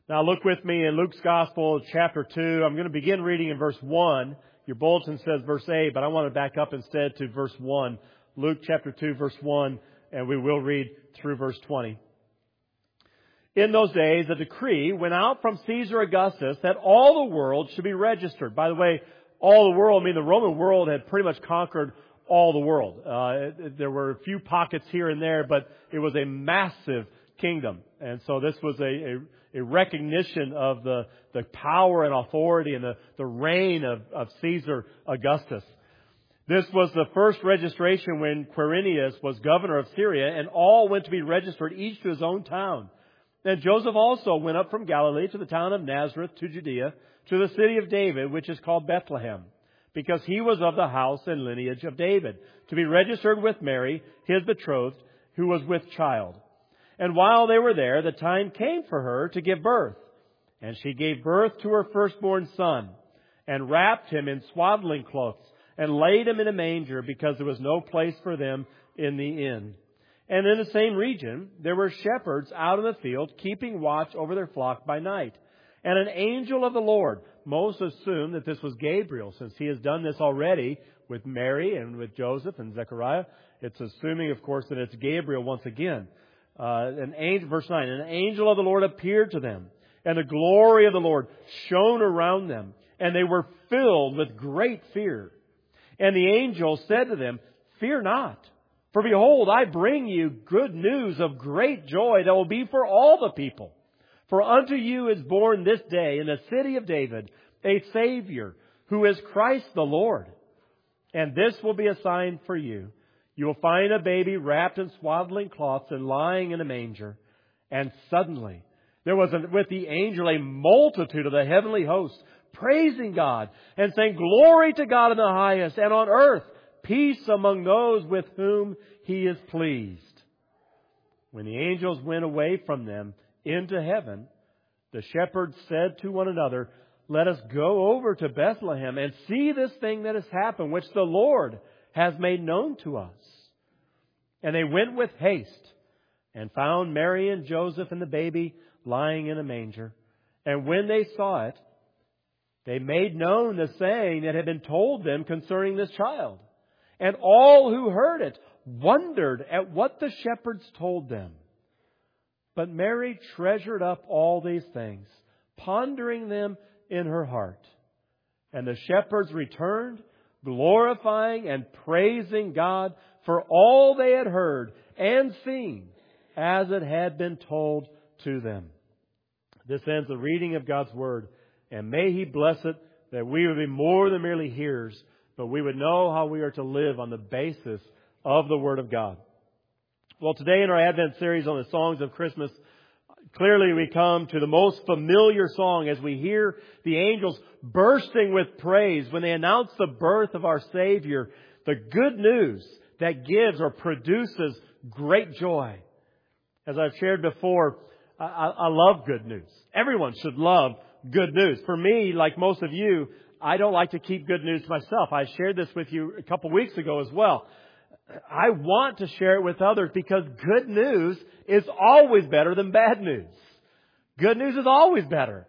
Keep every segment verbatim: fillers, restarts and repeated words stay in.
Now look with me in Luke's Gospel, chapter two. I'm going to begin reading in verse one. Your bulletin says verse eight, but I want to back up instead to verse one. Luke chapter two, verse one, and we will read through verse twenty. In those days, a decree went out from Caesar Augustus that all the world should be registered. By the way, all the world, I mean the Roman world had pretty much conquered all the world. Uh, there were a few pockets here and there, but it was a massive kingdom. And so this was a, a, a recognition of the, the power and authority and the, the reign of, of Caesar Augustus. This was the first registration when Quirinius was governor of Syria, and all went to be registered, each to his own town. And Joseph also went up from Galilee to the town of Nazareth to Judea, to the city of David, which is called Bethlehem, because he was of the house and lineage of David, to be registered with Mary, his betrothed, who was with child. And while they were there, the time came for her to give birth. And she gave birth to her firstborn son, and wrapped him in swaddling cloths, and laid him in a manger, because there was no place for them in the inn. And in the same region, there were shepherds out in the field, keeping watch over their flock by night. And an angel of the Lord, most assume that this was Gabriel, since he has done this already with Mary and with Joseph and Zechariah. It's assuming, of course, that it's Gabriel once again. Uh, an angel, verse nine, an angel of the Lord appeared to them, and the glory of the Lord shone around them, and they were filled with great fear. And the angel said to them, "Fear not, for behold, I bring you good news of great joy that will be for all the people. For unto you is born this day in the city of David a Savior, who is Christ the Lord. And this will be a sign for you. You will find a baby wrapped in swaddling cloths and lying in a manger." And suddenly there was with the angel a multitude of the heavenly host, praising God and saying, "Glory to God in the highest, and on earth peace among those with whom He is pleased." When the angels went away from them into heaven, the shepherds said to one another, "Let us go over to Bethlehem and see this thing that has happened, which the Lord has made known to us." And they went with haste and found Mary and Joseph and the baby lying in a manger. And when they saw it, they made known the saying that had been told them concerning this child. And all who heard it wondered at what the shepherds told them. But Mary treasured up all these things, pondering them in her heart. And the shepherds returned, glorifying and praising God for all they had heard and seen, as it had been told to them. This ends the reading of God's Word. And may He bless it, that we would be more than merely hearers, but we would know how we are to live on the basis of the Word of God. Well, today in our Advent series on the songs of Christmas, clearly we come to the most familiar song as we hear the angels bursting with praise when they announce the birth of our Savior, the good news that gives or produces great joy. As I've shared before, I, I love good news. Everyone should love good news. For me, like most of you, I don't like to keep good news to myself. I shared this with you a couple weeks ago as well. I want to share it with others because good news is always better than bad news. Good news is always better.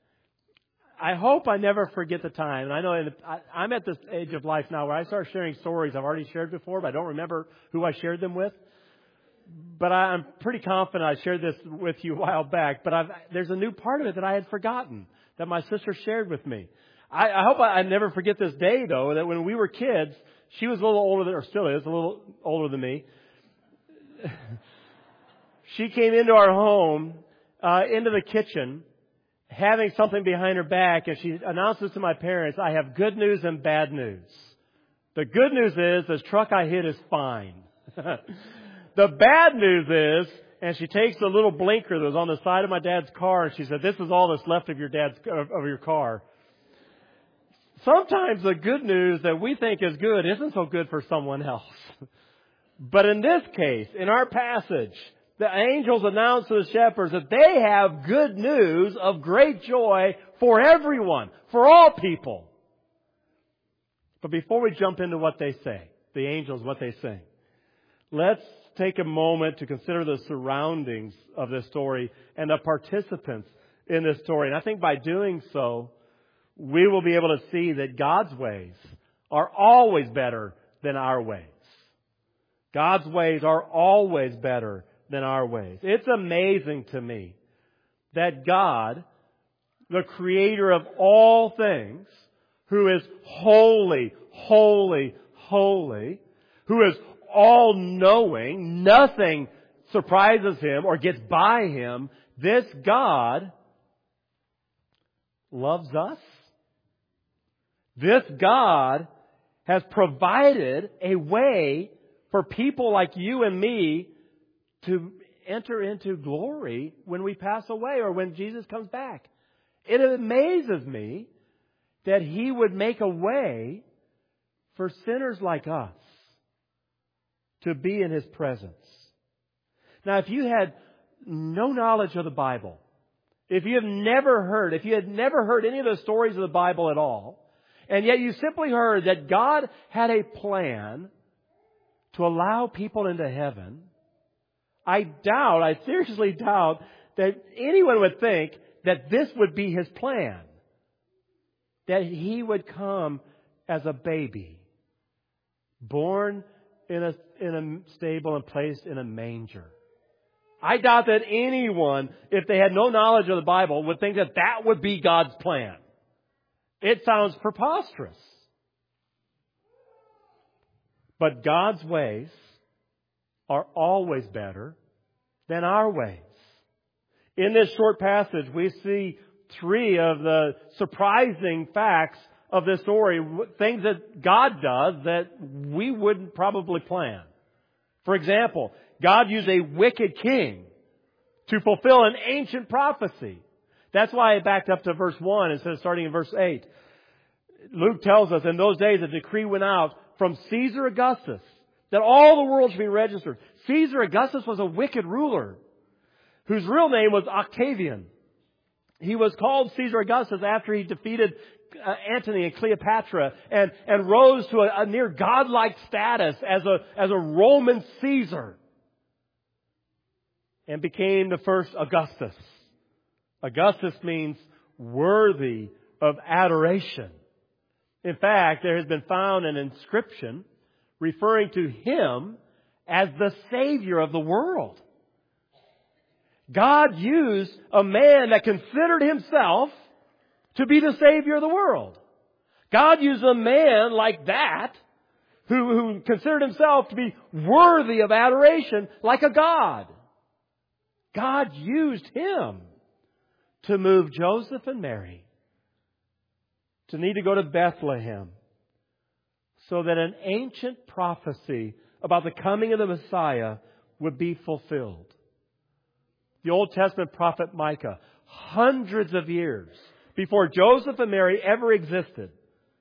I hope I never forget the time. And I know I'm at this age of life now where I start sharing stories I've already shared before, but I don't remember who I shared them with. But I'm pretty confident I shared this with you a while back. But I've, there's a new part of it that I had forgotten that my sister shared with me. I, I hope I, I never forget this day, though, that when we were kids, she was a little older than, or still is, a little older than me. She came into our home, uh, into the kitchen, having something behind her back, and she announces to my parents, "I have good news and bad news. The good news is the truck I hit is fine. The bad news is," and she takes the little blinker that was on the side of my dad's car, and she said, "This is all that's left of your dad's of your car." Sometimes the good news that we think is good isn't so good for someone else. But in this case, in our passage, the angels announce to the shepherds that they have good news of great joy for everyone, for all people. But before we jump into what they say, the angels, what they say, let's take a moment to consider the surroundings of this story and the participants in this story. And I think by doing so, we will be able to see that God's ways are always better than our ways. God's ways are always better than our ways. It's amazing to me that God, the creator of all things, who is holy, holy, holy, who is all-knowing, nothing surprises Him or gets by Him, this God loves us. This God has provided a way for people like you and me to enter into glory when we pass away or when Jesus comes back. It amazes me that He would make a way for sinners like us to be in His presence. Now, if you had no knowledge of the Bible, if you have never heard, if you had never heard any of the stories of the Bible at all, and yet you simply heard that God had a plan to allow people into heaven, I doubt, I seriously doubt that anyone would think that this would be His plan. That He would come as a baby, born in a, in a stable and placed in a manger. I doubt that anyone, if they had no knowledge of the Bible, would think that that would be God's plan. It sounds preposterous. But God's ways are always better than our ways. In this short passage, we see three of the surprising facts of this story, things that God does that we wouldn't probably plan. For example, God used a wicked king to fulfill an ancient prophecy. That's why I backed up to verse one instead of starting in verse eight. Luke tells us in those days a decree went out from Caesar Augustus that all the world should be registered. Caesar Augustus was a wicked ruler whose real name was Octavian. He was called Caesar Augustus after he defeated uh, Antony and Cleopatra and, and rose to a, a near godlike status as a, as a Roman Caesar and became the first Augustus. Augustus means worthy of adoration. In fact, there has been found an inscription referring to him as the Savior of the world. God used a man that considered himself to be the Savior of the world. God used a man like that who, who considered himself to be worthy of adoration like a God. God used him to move Joseph and Mary to need to go to Bethlehem so that an ancient prophecy about the coming of the Messiah would be fulfilled. The Old Testament prophet Micah, hundreds of years before Joseph and Mary ever existed,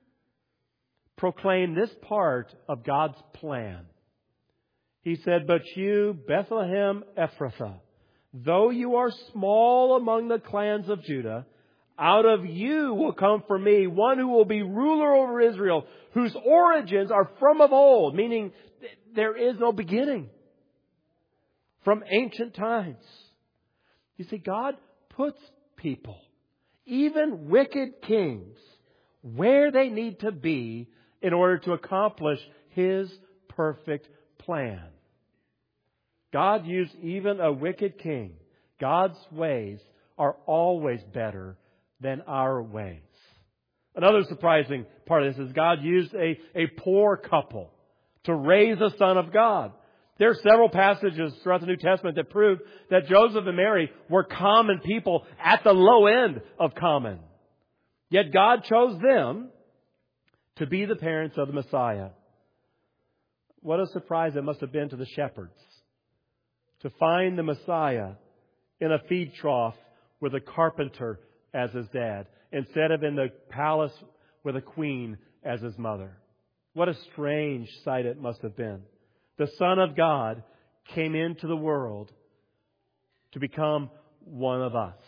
proclaimed this part of God's plan. He said, "But you, Bethlehem Ephrathah, though you are small among the clans of Judah, out of you will come for me one who will be ruler over Israel, whose origins are from of old," meaning there is no beginning, from ancient times. You see, God puts people, even wicked kings, where they need to be in order to accomplish His perfect plan. God used even a wicked king. God's ways are always better than our ways. Another surprising part of this is God used a, a poor couple to raise a son of God. There are several passages throughout the New Testament that prove that Joseph and Mary were common people at the low end of common. Yet God chose them to be the parents of the Messiah. What a surprise it must have been to the shepherds to find the Messiah in a feed trough with a carpenter as his dad, instead of in the palace with a queen as his mother. What a strange sight it must have been. The Son of God came into the world to become one of us,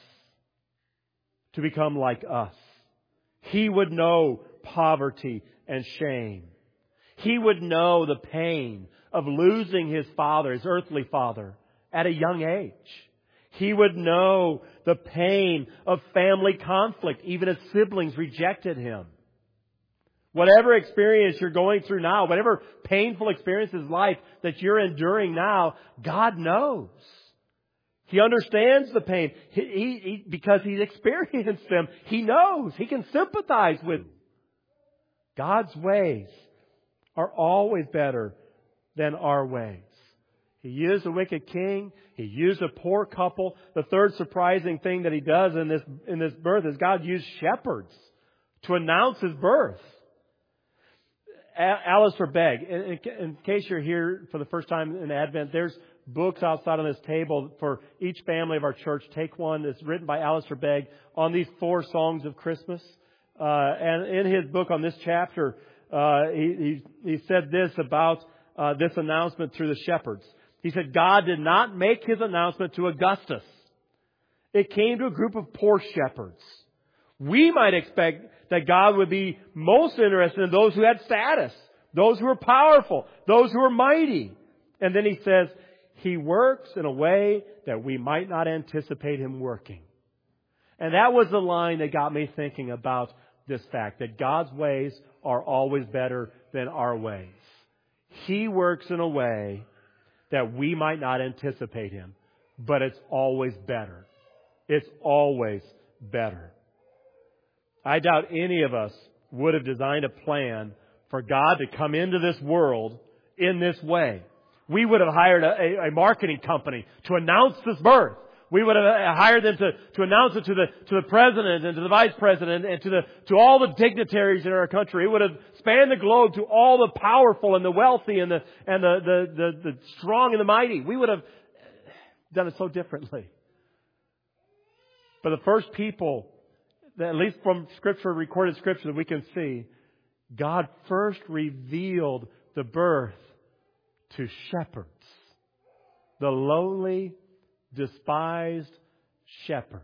to become like us. He would know poverty and shame. He would know the pain of losing his father, his earthly father, at a young age. He would know the pain of family conflict, even as siblings rejected Him. Whatever experience you're going through now, whatever painful experience in life that you're enduring now, God knows. He understands the pain. He, he, he, because He's experienced them, He knows. He can sympathize with them. God's ways are always better than our ways. He used a wicked king. He used a poor couple. The third surprising thing that He does in this, in this birth is God used shepherds to announce His birth. Alistair Begg, in, in case you're here for the first time in Advent, there's books outside on this table for each family of our church. Take one that's written by Alistair Begg on these four songs of Christmas. Uh, and in his book on this chapter, uh, he, he, he said this about uh, this announcement through the shepherds. He said, God did not make His announcement to Augustus. It came to a group of poor shepherds. We might expect that God would be most interested in those who had status, those who were powerful, those who were mighty. And then He says, He works in a way that we might not anticipate Him working. And that was the line that got me thinking about this fact, that God's ways are always better than our ways. He works in a way that we might not anticipate Him, but it's always better. It's always better. I doubt any of us would have designed a plan for God to come into this world in this way. We would have hired a, a marketing company to announce this birth. We would have hired them to, to announce it to the to the president and to the vice president and to the to all the dignitaries in our country. It would have spanned the globe to all the powerful and the wealthy and the and the the, the, the strong and the mighty. We would have done it so differently. But the first people, at least from Scripture, recorded Scripture that we can see, God first revealed the birth to shepherds, the lowly, despised shepherds.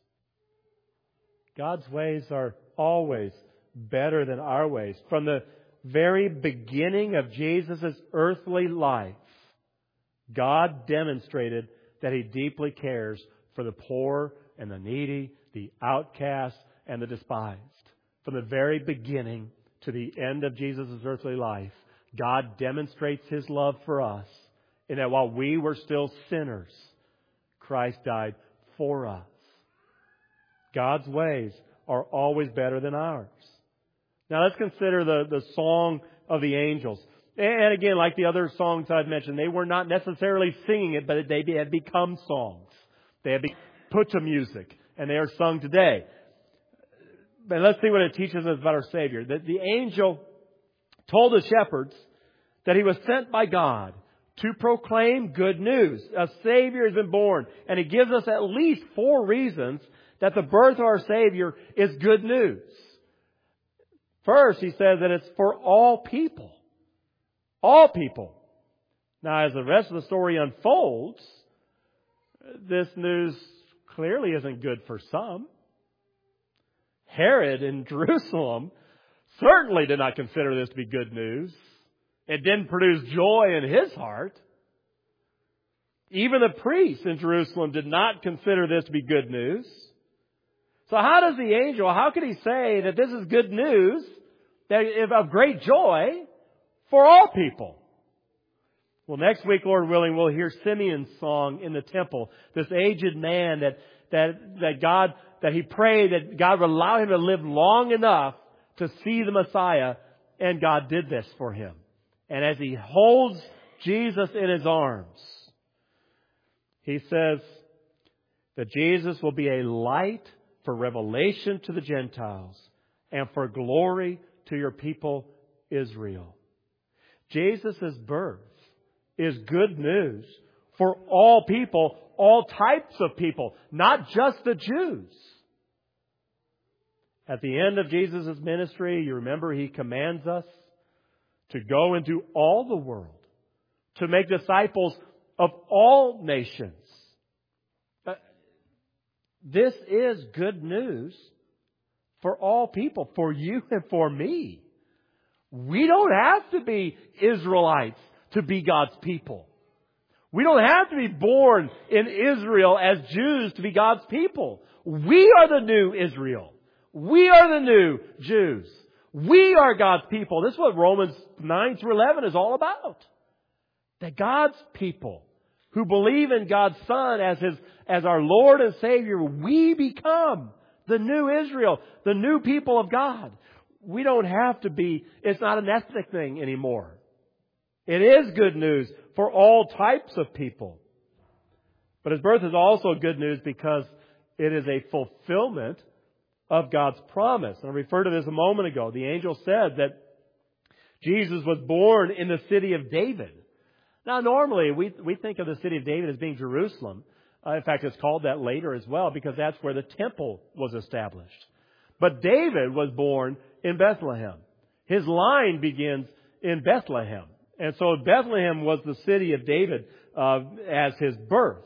God's ways are always better than our ways. From the very beginning of Jesus' earthly life, God demonstrated that He deeply cares for the poor and the needy, the outcast and the despised. From the very beginning to the end of Jesus' earthly life, God demonstrates His love for us in that while we were still sinners, Christ died for us. God's ways are always better than ours. Now let's consider the, the song of the angels. And again, like the other songs I've mentioned, they were not necessarily singing it, but they had become songs. They had been put to music, and they are sung today. But let's see what it teaches us about our Savior. That the angel told the shepherds that He was sent by God to proclaim good news. A Savior has been born. And He gives us at least four reasons that the birth of our Savior is good news. First, He says that it's for all people. All people. Now, as the rest of the story unfolds, this news clearly isn't good for some. Herod in Jerusalem certainly did not consider this to be good news. It didn't produce joy in his heart. Even the priests in Jerusalem did not consider this to be good news. So how does the angel, how could he say that this is good news, that of great joy for all people? Well, next week, Lord willing, we'll hear Simeon's song in the temple. This aged man that that that God that he prayed that God would allow him to live long enough to see the Messiah, and God did this for him. And as he holds Jesus in His arms, he says that Jesus will be a light for revelation to the Gentiles and for glory to your people Israel. Jesus' birth is good news for all people, all types of people, not just the Jews. At the end of Jesus' ministry, you remember He commands us to go into all the world, to make disciples of all nations. Uh, this is good news for all people, for you and for me. We don't have to be Israelites to be God's people. We don't have to be born in Israel as Jews to be God's people. We are the new Israel. We are the new Jews. We are God's people. This is what Romans nine through eleven is all about. That God's people who believe in God's Son as His, as our Lord and Savior, we become the new Israel, the new people of God. We don't have to be, it's not an ethnic thing anymore. It is good news for all types of people. But His birth is also good news because it is a fulfillment of God's promise. And I referred to this a moment ago. The angel said that Jesus was born in the city of David. Now, normally we we think of the city of David as being Jerusalem. Uh, in fact, it's called that later as well because that's where the temple was established. But David was born in Bethlehem. His line begins in Bethlehem. And so Bethlehem was the city of David uh, as his birth.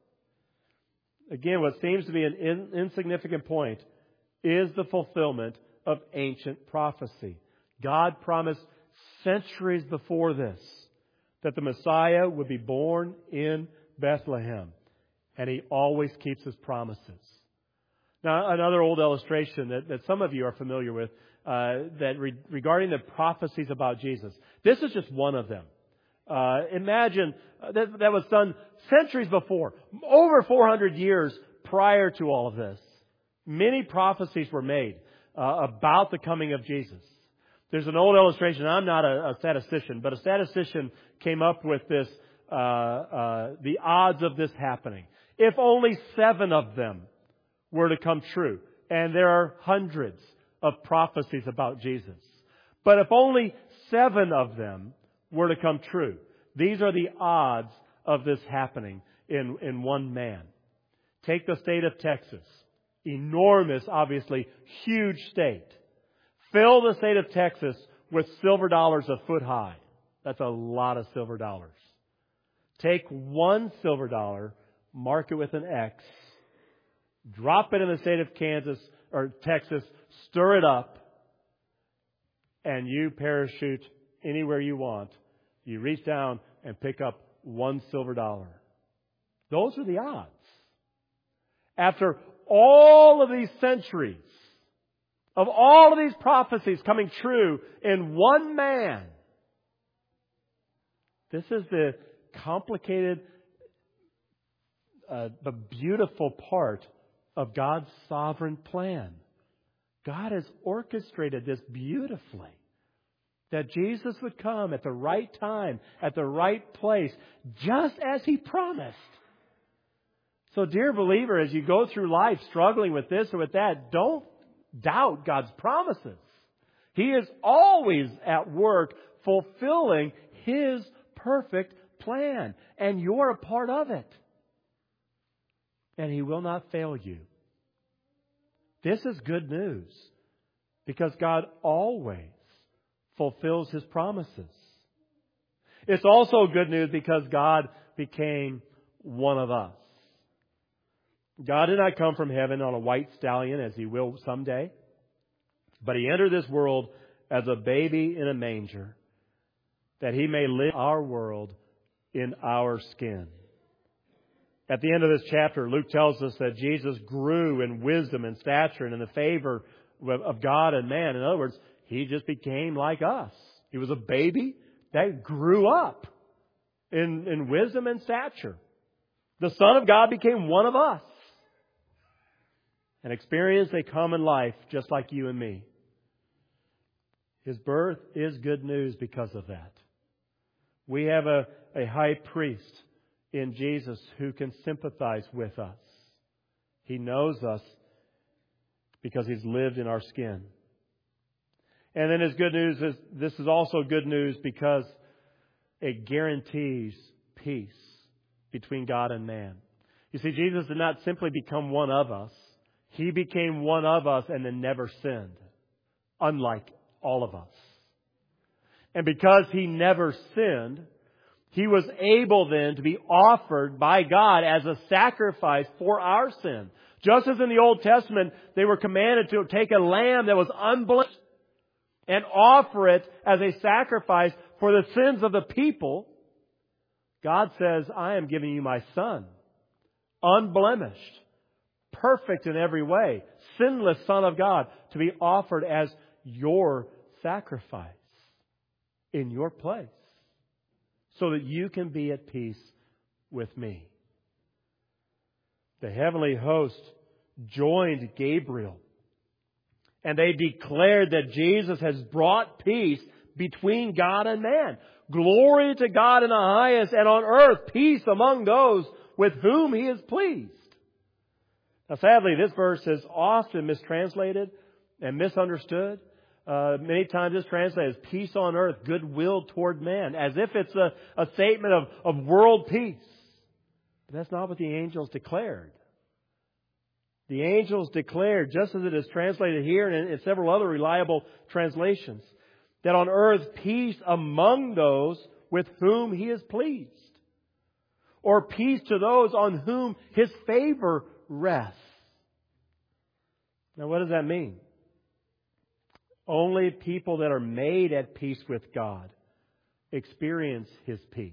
Again, what seems to be an in, insignificant point is the fulfillment of ancient prophecy. God promised centuries before this that the Messiah would be born in Bethlehem. And He always keeps His promises. Now, another old illustration that, that some of you are familiar with, uh, that re- regarding the prophecies about Jesus. This is just one of them. Uh, imagine uh, that, that was done centuries before, over four hundred years prior to all of this. Many prophecies were made uh, about the coming of Jesus. There's an old illustration. I'm not a, a statistician, but a statistician came up with this, uh, uh, the odds of this happening. If only seven of them were to come true, and there are hundreds of prophecies about Jesus, but if only seven of them were to come true, these are the odds of this happening in, in one man. Take the state of Texas. Enormous, obviously, huge state. Fill the state of Texas with silver dollars a foot high. That's a lot of silver dollars. Take one silver dollar, mark it with an X, drop it in the state of Kansas or Texas, stir it up, and you parachute anywhere you want. You reach down and pick up one silver dollar. Those are the odds. After all of these centuries of all of these prophecies coming true in one man, this is the complicated uh, but beautiful part of God's sovereign plan. God has orchestrated this beautifully. That Jesus would come at the right time, at the right place, just as He promised. So, dear believer, as you go through life struggling with this or with that, don't doubt God's promises. He is always at work fulfilling His perfect plan. And you're a part of it. And He will not fail you. This is good news. Because God always fulfills His promises. It's also good news because God became one of us. God did not come from heaven on a white stallion as He will someday, but He entered this world as a baby in a manger that He may live our world in our skin. At the end of this chapter, Luke tells us that Jesus grew in wisdom and stature and in the favor of God and man. In other words, He just became like us. He was a baby that grew up in, in wisdom and stature. The Son of God became one of us and experienced a common life just like you and me. His birth is good news because of that. We have a, a high priest in Jesus who can sympathize with us. He knows us because He's lived in our skin. And then His good news is, this is also good news because it guarantees peace between God and man. You see, Jesus did not simply become one of us. He became one of us and then never sinned, unlike all of us. And because He never sinned, He was able then to be offered by God as a sacrifice for our sin. Just as in the Old Testament, they were commanded to take a lamb that was unblemished and offer it as a sacrifice for the sins of the people. God says, I am giving you my Son, unblemished, perfect in every way, sinless Son of God, to be offered as your sacrifice in your place, so that you can be at peace with me. The heavenly host joined Gabriel, and they declared that Jesus has brought peace between God and man. Glory to God in the highest, and on earth peace among those with whom He is pleased. Now sadly, this verse is often mistranslated and misunderstood. Uh, many times it's translated as peace on earth, goodwill toward man, as if it's a, a statement of, of world peace. But that's not what the angels declared. The angels declared, just as it is translated here and in, in several other reliable translations, that on earth peace among those with whom He is pleased, or peace to those on whom His favor rests. Now what does that mean? Only people that are made at peace with God experience His peace.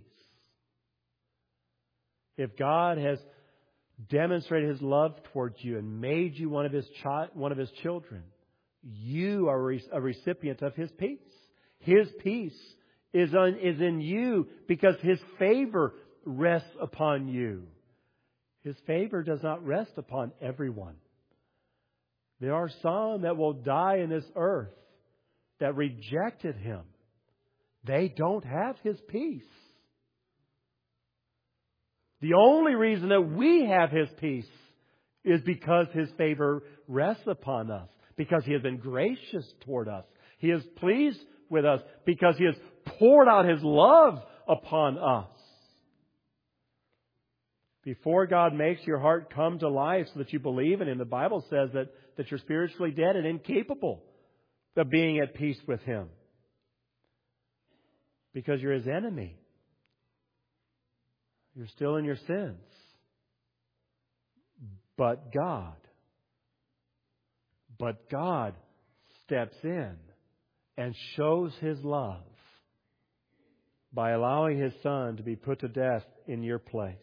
If God has demonstrated His love towards you and made you one of His chi- one of His children, you are a recipient of His peace. His peace is, on, is in you because His favor rests upon you. His favor does not rest upon everyone. There are some that will die in this earth that rejected Him. They don't have His peace. The only reason that we have His peace is because His favor rests upon us, because He has been gracious toward us. He is pleased with us because He has poured out His love upon us. Before God makes your heart come to life so that you believe in Him, the Bible says that, that you're spiritually dead and incapable of being at peace with Him, because you're His enemy. You're still in your sins. But God, but God steps in and shows His love by allowing His Son to be put to death in your place.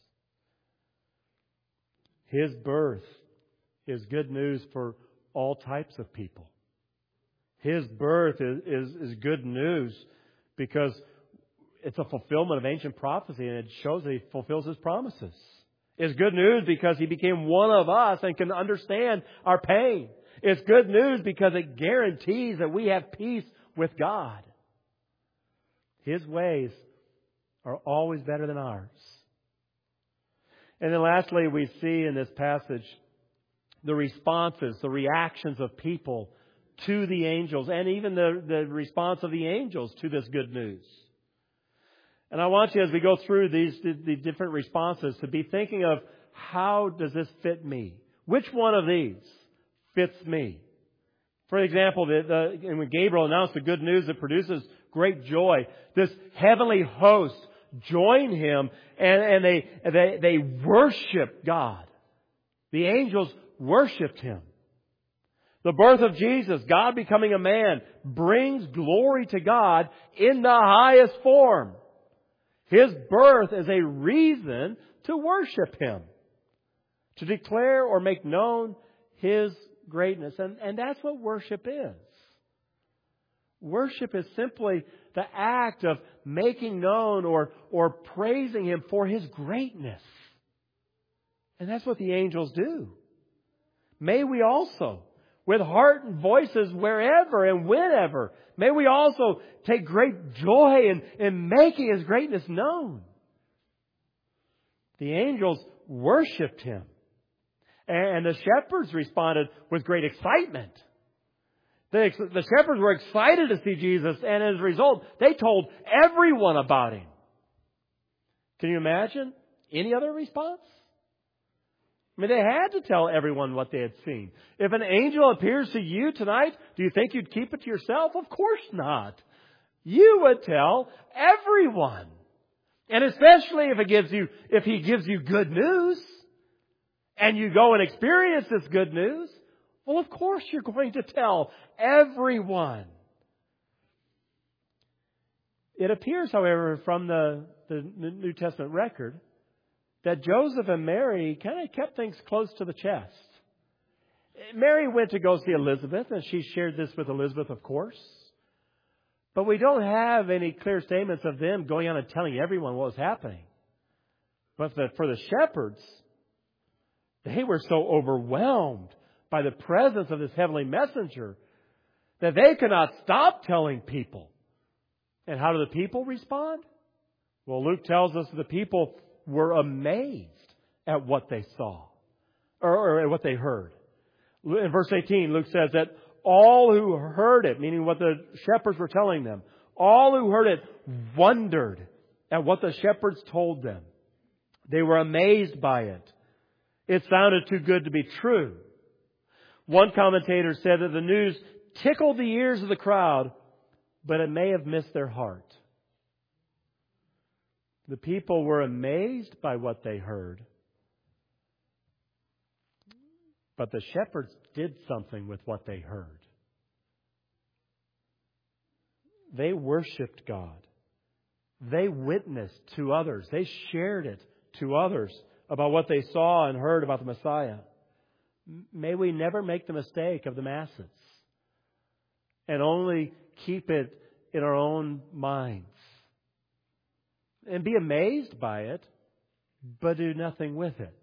His birth is good news for all types of people. His birth is, is, is good news because it's a fulfillment of ancient prophecy, and it shows that He fulfills His promises. It's good news because He became one of us and can understand our pain. It's good news because it guarantees that we have peace with God. His ways are always better than ours. And then lastly, we see in this passage the responses, the reactions of people to the angels, and even the, the response of the angels to this good news. And I want you, as we go through these the different responses, to be thinking of, how does this fit me? Which one of these fits me? For example, the, the, when Gabriel announced the good news that produces great joy, this heavenly host join Him and, and they, they, they worship God. The angels worshipped Him. The birth of Jesus, God becoming a man, brings glory to God in the highest form. His birth is a reason to worship Him, to declare or make known His greatness. And, and that's what worship is. Worship is simply the act of making known or, or praising Him for His greatness. And that's what the angels do. May we also, with heart and voices wherever and whenever, may we also take great joy in, in making His greatness known. The angels worshipped Him. And the shepherds responded with great excitement. The, the shepherds were excited to see Jesus, and as a result, they told everyone about Him. Can you imagine any other response? I mean, they had to tell everyone what they had seen. If an angel appears to you tonight, do you think you'd keep it to yourself? Of course not. You would tell everyone. And especially if it gives you, if He gives you good news, and you go and experience this good news, well, of course you're going to tell everyone. It appears, however, from the the New Testament record that Joseph and Mary kind of kept things close to the chest. Mary went to go see Elizabeth, and she shared this with Elizabeth, of course. But we don't have any clear statements of them going on and telling everyone what was happening. But the, for the shepherds, they were so overwhelmed by the presence of this heavenly messenger that they could not stop telling people. And how do the people respond? Well, Luke tells us the people were amazed at what they saw, or, or at what they heard. In verse eighteen, Luke says that all who heard it, meaning what the shepherds were telling them, all who heard it wondered at what the shepherds told them. They were amazed by it. It sounded too good to be true. One commentator said that the news tickled the ears of the crowd, but it may have missed their heart. The people were amazed by what they heard. But the shepherds did something with what they heard. They worshiped God. They witnessed to others. They shared it to others about what they saw and heard about the Messiah. May we never make the mistake of the masses and only keep it in our own minds and be amazed by it, but do nothing with it.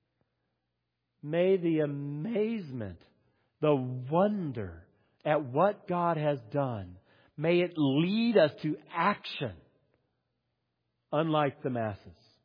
May the amazement, the wonder at what God has done, may it lead us to action, unlike the masses.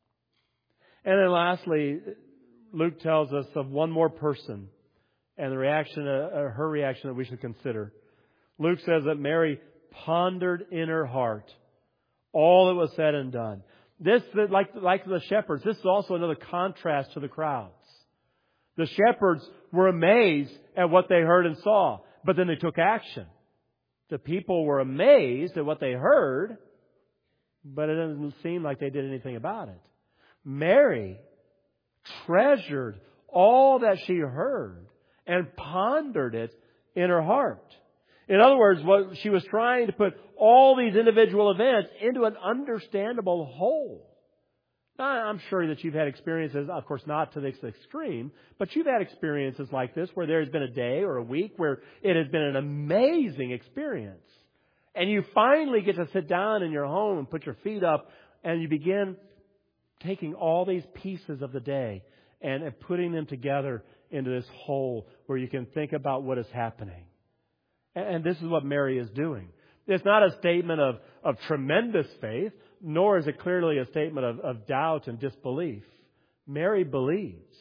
And then lastly, Luke tells us of one more person and the reaction, uh, her reaction that we should consider. Luke says that Mary pondered in her heart all that was said and done. This, like, like the shepherds, this is also another contrast to the crowds. The shepherds were amazed at what they heard and saw, but then they took action. The people were amazed at what they heard, but it doesn't seem like they did anything about it. Mary treasured all that she heard and pondered it in her heart. In other words, what she was trying to put all these individual events into an understandable whole. Now, I'm sure that you've had experiences, of course not to this extreme, but you've had experiences like this where there's been a day or a week where it has been an amazing experience. And you finally get to sit down in your home and put your feet up and you begin taking all these pieces of the day and, and putting them together into this whole where you can think about what is happening. And, and this is what Mary is doing. It's not a statement of, of tremendous faith, nor is it clearly a statement of, of doubt and disbelief. Mary believes.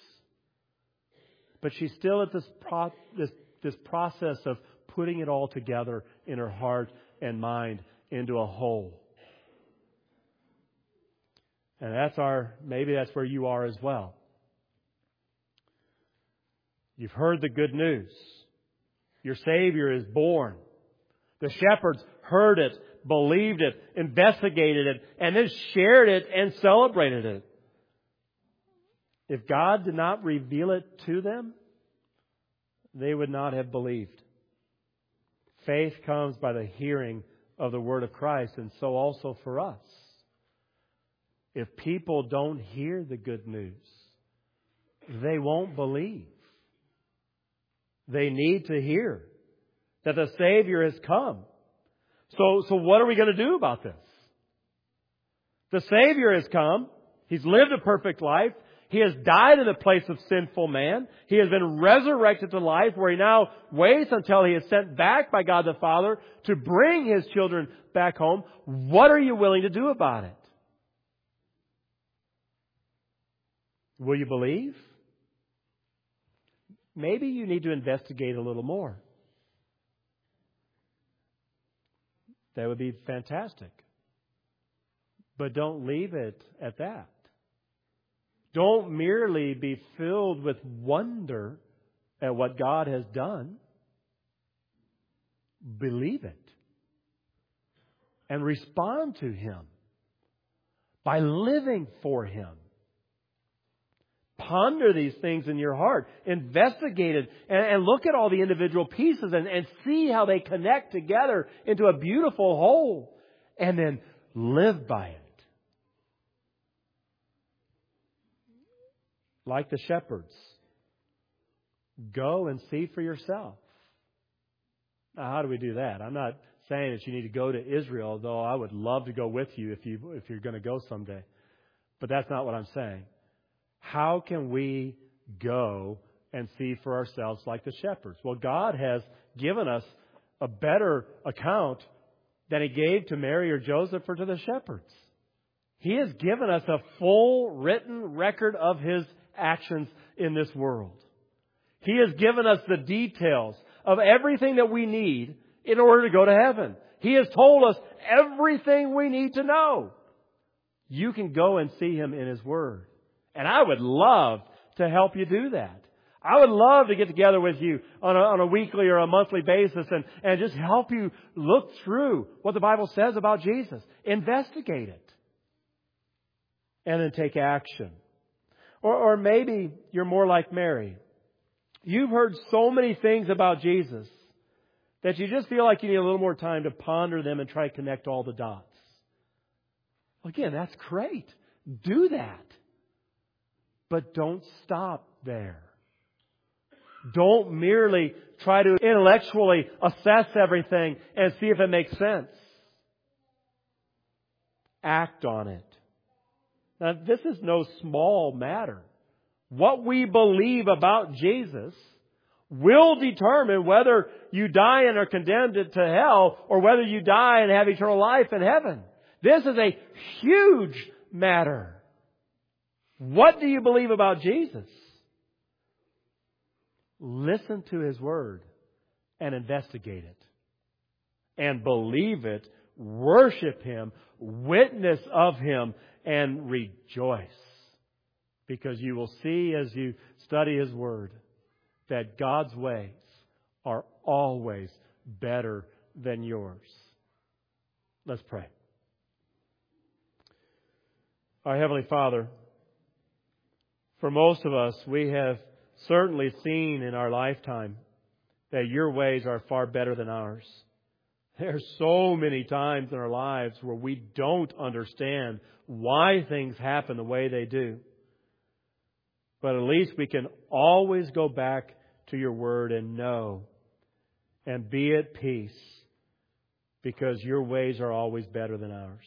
But she's still at this, pro, this, this process of putting it all together in her heart and mind into a whole. And that's our, maybe that's where you are as well. You've heard the good news. Your Savior is born. The shepherds heard it, believed it, investigated it, and then shared it and celebrated it. If God did not reveal it to them, they would not have believed. Faith comes by the hearing of the Word of Christ, and so also for us. If people don't hear the good news, they won't believe. They need to hear that the Savior has come. So, so what are we going to do about this? The Savior has come. He's lived a perfect life. He has died in the place of sinful man. He has been resurrected to life where He now waits until He is sent back by God the Father to bring His children back home. What are you willing to do about it? Will you believe? Maybe you need to investigate a little more. That would be fantastic. But don't leave it at that. Don't merely be filled with wonder at what God has done. Believe it. And respond to Him by living for Him. Ponder these things in your heart. Investigate it. And, and look at all the individual pieces and, and see how they connect together into a beautiful whole. And then live by it. like the shepherds. Go and see for yourself. Now, how do we do that? I'm not saying that you need to go to Israel, though I would love to go with you if you if you're going to go someday. But that's not what I'm saying. How can we go and see for ourselves like the shepherds? Well, God has given us a better account than He gave to Mary or Joseph or to the shepherds. He has given us a full written record of His actions in this world. He has given us the details of everything that we need in order to go to heaven. He has told us everything we need to know. You can go and see Him in His Word. And I would love to help you do that. I would love to get together with you on a, on a weekly or a monthly basis and, and just help you look through what the Bible says about Jesus. Investigate it. And then take action. Or, or maybe you're more like Mary. You've heard so many things about Jesus that you just feel like you need a little more time to ponder them and try to connect all the dots. Again, that's great. Do that. But don't stop there. Don't merely try to intellectually assess everything and see if it makes sense. Act on it. Now, this is no small matter. What we believe about Jesus will determine whether you die and are condemned to hell or whether you die and have eternal life in heaven. This is a huge matter. What do you believe about Jesus? Listen to His Word and investigate it. And believe it. Worship Him. Witness of Him. And rejoice. Because you will see as you study His Word that God's ways are always better than yours. Let's pray. Our Heavenly Father, for most of us, we have certainly seen in our lifetime that Your ways are far better than ours. There are so many times in our lives where we don't understand why things happen the way they do. But at least we can always go back to Your Word and know and be at peace because Your ways are always better than ours.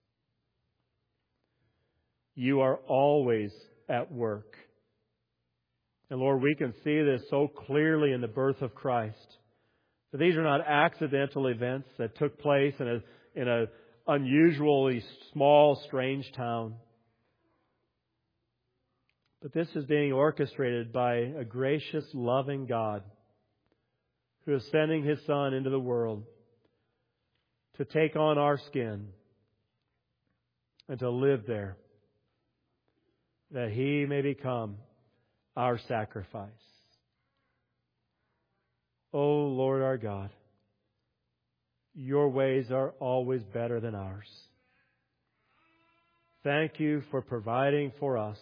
You are always at work. And Lord, we can see this so clearly in the birth of Christ. That these are not accidental events that took place in a, in a unusually small, strange town. But this is being orchestrated by a gracious, loving God who is sending His Son into the world to take on our skin and to live there, that He may become our sacrifice. Oh, Lord our God, Your ways are always better than ours. Thank You for providing for us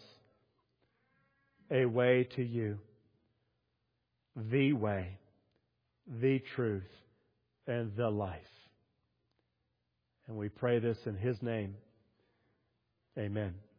a way to You, the way, the truth, and the life. And we pray this in His name. Amen.